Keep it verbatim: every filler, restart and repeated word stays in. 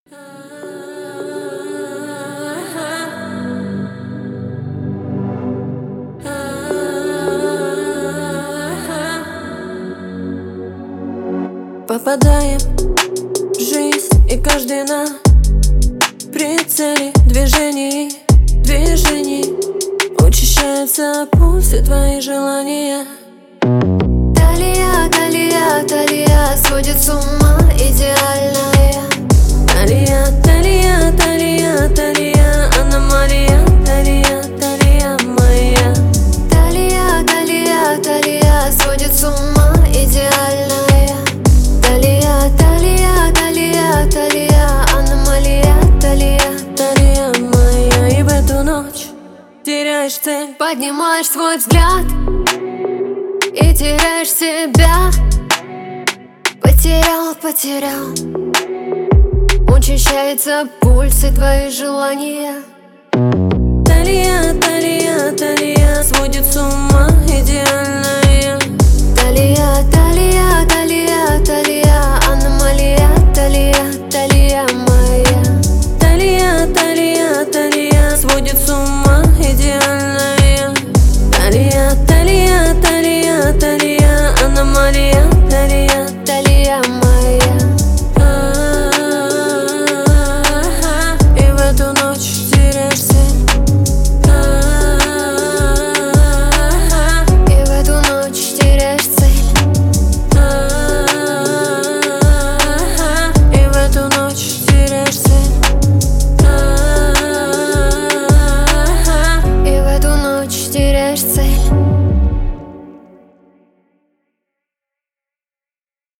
Попадаем в жизнь, и каждый на прицеле движений, движений. Учащается пульс и твои желания. Талия, Талия, Талия сводит с ума идеальная. Талия, Талия, Талия, Талия, аномалия. Талия, Талия моя. Талия, Талия, Талия сводит с ума идеальная. Талия, Талия, Талия, Талия, аномалия. Талия, Талия моя. И в эту ночь теряешь цель, поднимаешь свой взгляд и теряешь себя. Потерял, потерял. Учащается пульс и твои желания. Талия, Талия, Талия сводит с ума